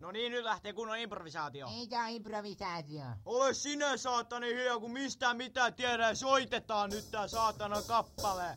No niin, nyt lähtee kunnon improvisaatio. Ei tää improvisaatio. Ole sinä saatana hiljaa, kun mistään mitään tiedä. Soitetaan nyt tää saatana kappale.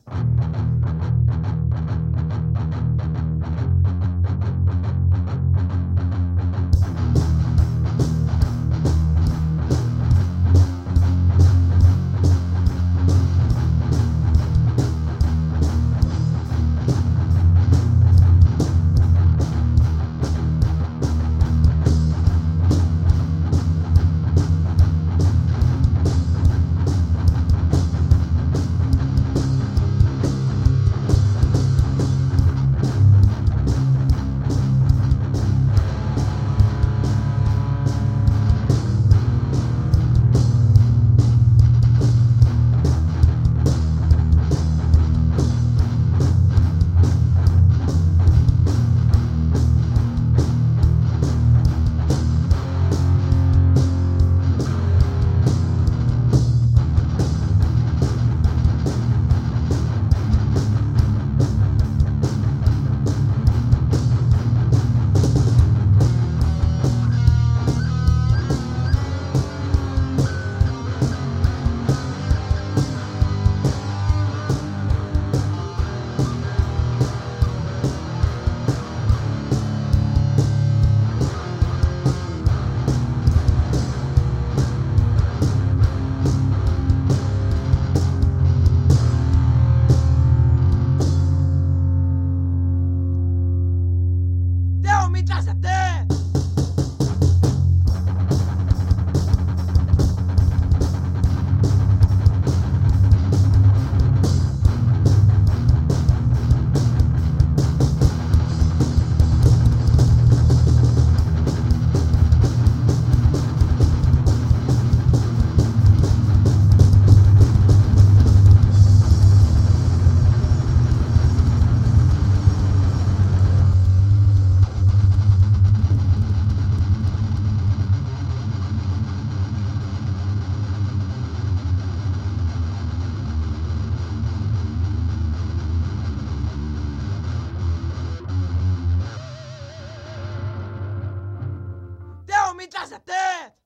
Mitä sä teet? Mitä sä teet?